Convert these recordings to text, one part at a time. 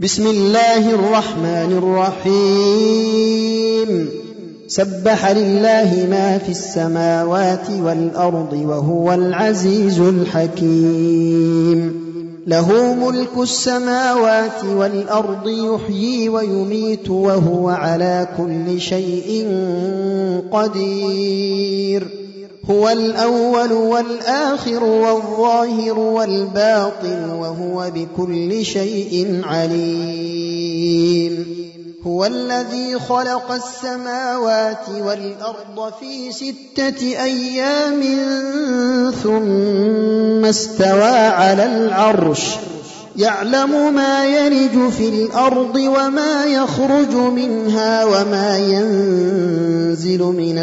بسم الله الرحمن الرحيم سبح لله ما في السماوات والأرض وهو العزيز الحكيم له ملك السماوات والأرض يحيي ويميت وهو على كل شيء قدير هو الأول والآخر والظاهر والباطن وهو بكل شيء عليم هو الذي خلق السماوات والأرض في 6 أيام ثم استوى على العرش يعلم ما يلج في الأرض وما يخرج منها وما ينزل من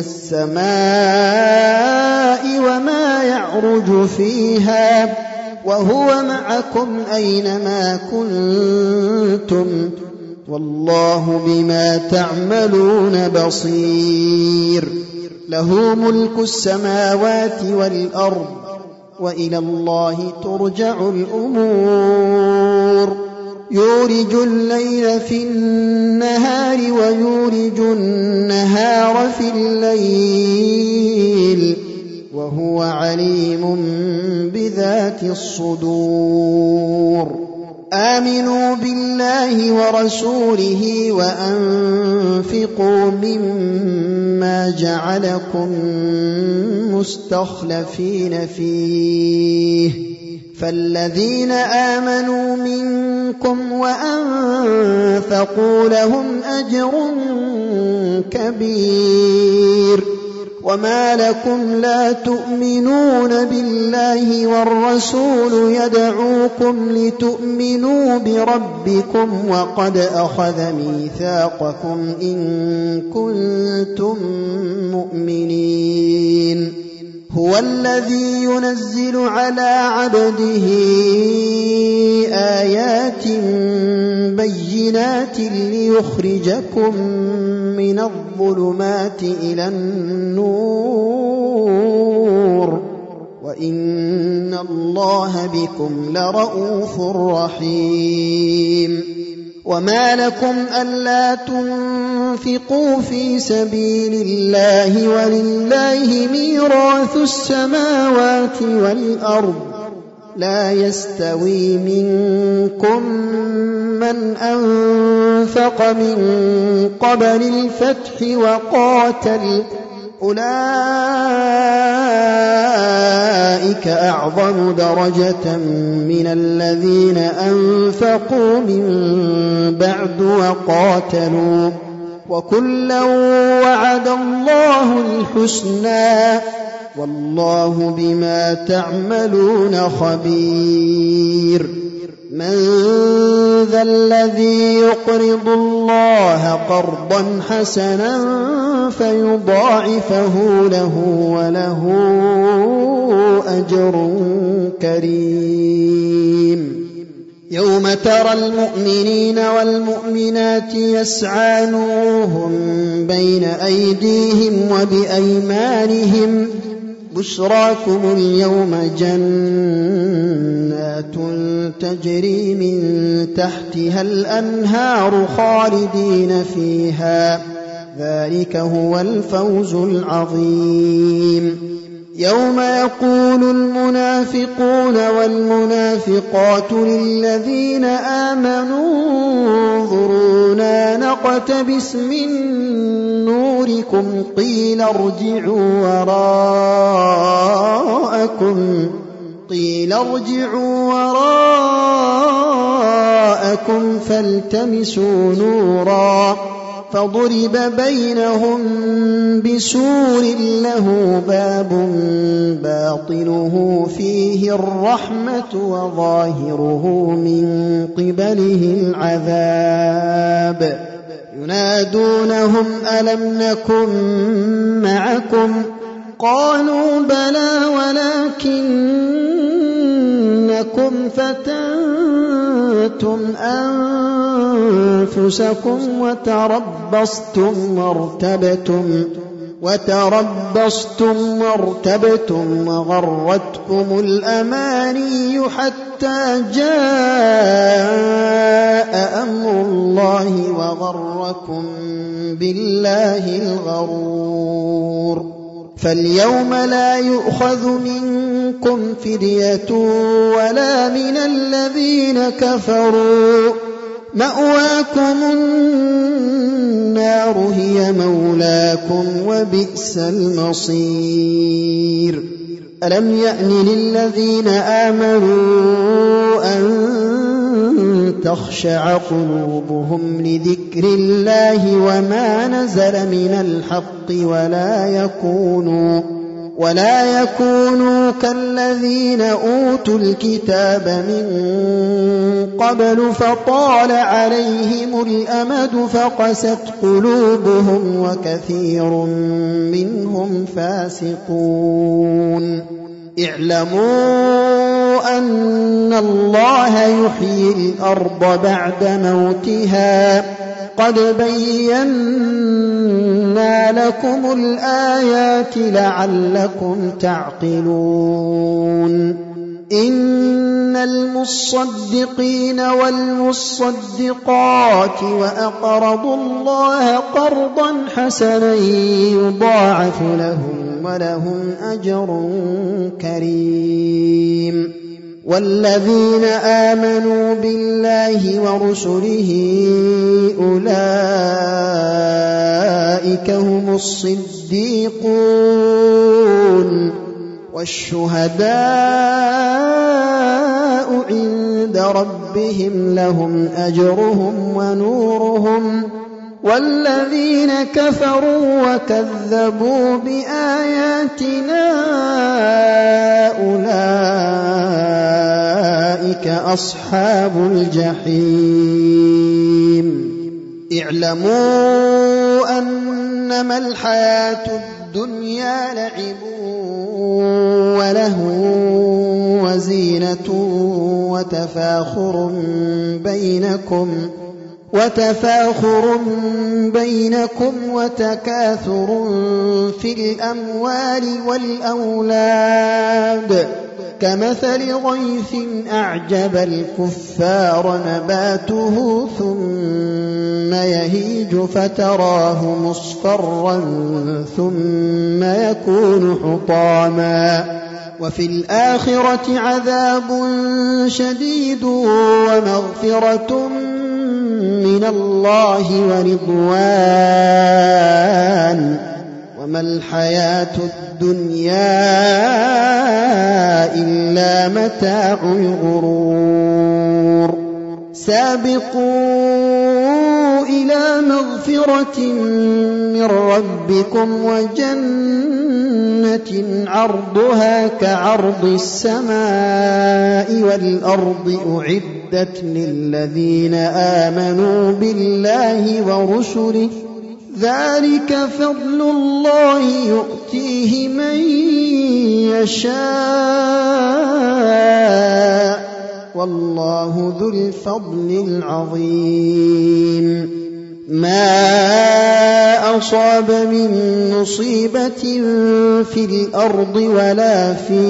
السماء وما يعرج فيها وهو معكم أينما كنتم والله بما تعملون بصير له ملك السماوات والأرض وإلى الله ترجع الأمور يولج الليل في النهار ويولج النهار في الليل وهو عليم بذات الصدور آمنوا بالله ورسوله وأنفقوا مما جعلكم مستخلفين فيه فالذين آمنوا منكم وأنفقوا لهم أجر كبير وما لكم لا تؤمنون بالله والرسول يدعوكم لتؤمنوا بربكم وقد أخذ ميثاقكم إن كنتم مؤمنين هو الذي ينزل على عبده آيات بينات ليخرجكم من الظلمات إلى النور وإن الله بكم لرءوف رحيم وما لكم ألا تنفقوا في سبيل الله ولله ميراث السماوات والأرض لا يستوي منكم من أنفق من قبل الفتح وقاتل أولئك أعظم درجة من الذين أنفقوا من بعد وقاتلوا وكلا وعد الله الحسنى والله بما تعملون خبير من ذا الذي يقرض الله قرضا حسنا فيضاعفه له وله أجر كريم يوم ترى المؤمنين والمؤمنات يسعى نورهم بين أيديهم وبأيمانهم بشراكم اليوم جنات تجري من تحتها الأنهار خالدين فيها ذلك هو الفوز العظيم يوم يقول المنافقون والمنافقات للذين آمنوا انظرونا نقتبس من نوركم قيل ارجعوا وراءكم فالتمسوا نورا فضرب بينهم بسور له باب باطنه فيه الرحمة وظاهره من قبله العذاب ينادونهم ألم نكن معكم قالوا بلى ولكنكم فتنتم أنفسكم وتربصتم وارتبتم وغرتكم الأماني حتى جاء أمر غركم بالله الغرور. فاليوم لا يؤخذ منكم فدية ولا من الذين كفروا، مأواكم النار هي مولاكم وبئس المصير. ألم يأن للذين آمنوا أن تخشع قلوبهم لذكر الله وما نزل من الحق ولا يكونوا كالذين أوتوا الكتاب من قبل فطال عليهم الأمد فقست قلوبهم وكثير منهم فاسقون. اعلموا أن الله يحيي الأرض بعد موتها قد بينا لكم الآيات لعلكم تعقلون. إن المصدقين والمصدقات وأقرضوا الله قرضا حسنا يضاعف لهم ولهم أجر كريم. والذين آمنوا بالله ورسله أولئك هم الصديقون والشهداء عند ربهم لهم أجرهم ونورهم. والذين كفروا وكذبوا بآياتنا أولئك أصحاب الجحيم. اعلموا أنما الحياة الدنيا لعب وله وزينة وتفاخر بينكم وتكاثر في الأموال والأولاد كمثل غيث أعجب الكفار نباته ثم يهيج فتراه مصفرا ثم يكون حطاما وفي الآخرة عذاب شديد ومغفرة من الله ورضوان وما الحياة الدنيا إلا متاع الغرور. سابقوا إلى مغفرة من ربكم وجنة عرضها كعرض السماء والأرض أعدت للذين آمنوا بالله ورسله ذلك فضل الله يؤتيه من يشاء والله ذو الفضل العظيم. ما أصاب من مصيبة في الأرض ولا في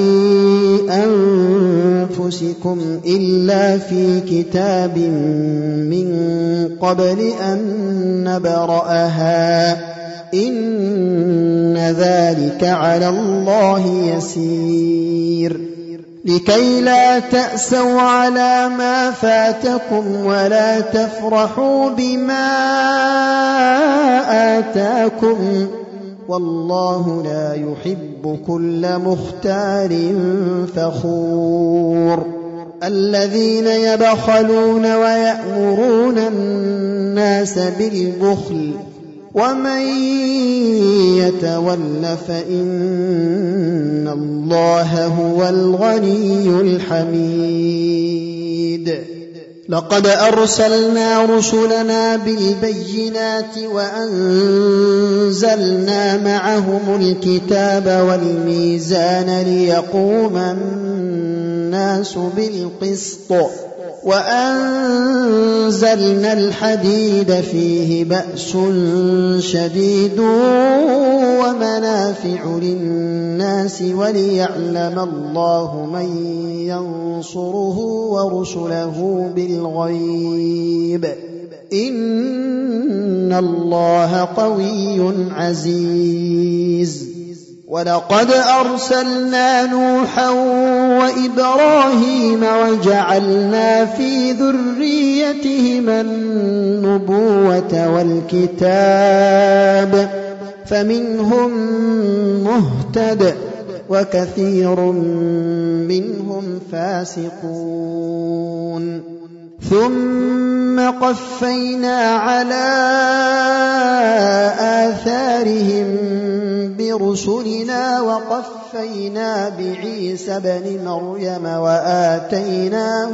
أنفسكم إلا في كتاب من قبل أن نبرأها إن ذلك على الله يسير. لكي لا تأسوا على ما فاتكم ولا تفرحوا بما آتاكم والله لا يحب كل مختال فخور. الذين يبخلون ويأمرون الناس بالبخل ومن يتول فإن الله هو الغني الحميد. لقد أرسلنا رسلنا بالبينات وأنزلنا معهم الكتاب والميزان ليقوم الناس بالقسط وأنزلنا الحديد فيه بأس شديد ومنافع للناس وليعلم الله من ينصره ورسله بالغيب إن إن الله قوي عزيز ولقد أرسلنا نوحا وإبراهيم وجعلنا في ذريتهما النبوة والكتاب فمنهم مهتد وكثير منهم فاسقون ثم قفينا على آثارهم برسلنا وقفينا بعيسى بن مريم وآتيناه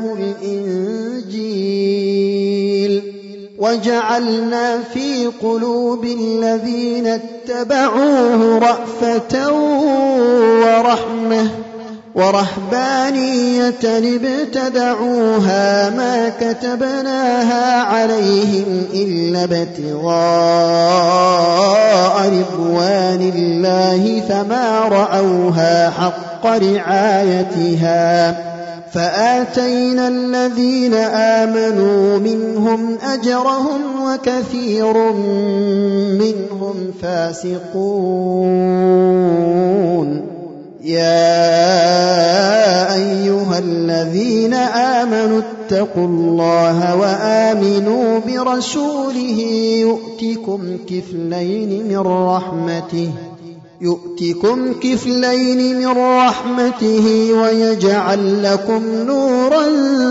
الإنجيل وجعلنا في قلوب الذين اتبعوه رأفة ورهبانية ابتدعوها ما كتبناها عليهم إلا ابتغاء رضوان الله فما رعوها حق رعايتها فآتينا الذين آمنوا منهم أجرهم وكثير منهم فاسقون يا أيها الذين آمنوا اتقوا الله وآمنوا برسوله يؤتكم كفلين من رحمته ويجعل لكم نورا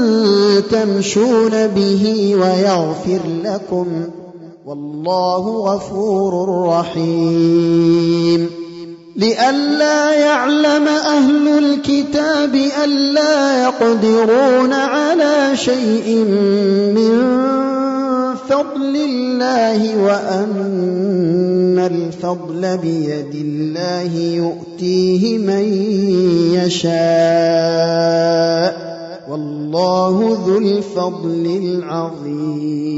تمشون به ويغفر لكم والله غفور رحيم لئلا يعلم أهل الكتاب ألا يقدرون على شيء من فضل الله وأن الفضل بيد الله يؤتيه من يشاء والله ذو الفضل العظيم